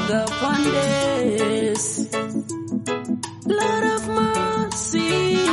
Yaga Pandes. Lord of mercy.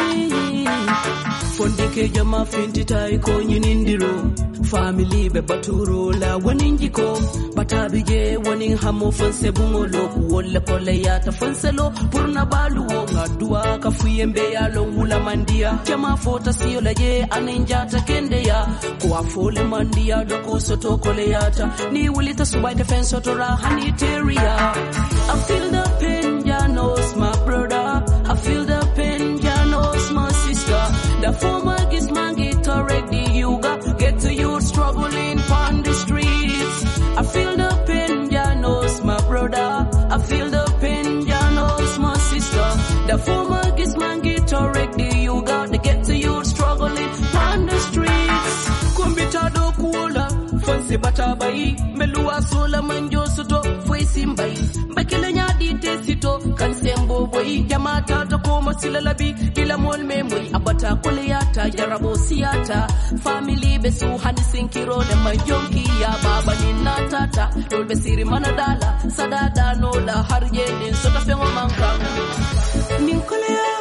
Fondike jama finti tai ko nyinindiro. Family be baturo la waninjiko. Batabije waning hamo fanse bungolo. Wole kole yata fanselo. Purna balu wonga dua kafuyembe ya longula mandia. Jama fota siyo la ye aninjata kende ya. Kwa fole mandia doko soto kole yata. Ni wilita subai defense otora haniteria. I feel the pain, Janos, my brother. I feel the pain, Janos, my sister. The former Gizmangi Torek the Yuga. Get to you struggling on the streets. I feel the pain, Janos, my brother. I feel the pain, Janos, my sister. The former Gizmangi Torek the Yuga. They get to you struggling on the streets. Kumbita do kula. Fancy batabai. Melua sola manjo suto. Fwe simbai. Bakilenya dite sito. Kansembo boy. Yamata to koma silalabi. Bila mol memoi. Abata koleyata. Jarabo siata. Family besu hani sinkiro. Nema yonki ya baba ni natata. Rol besiri manadala. Sadada nola harye. Ninsota fengo manka. Ninkolea.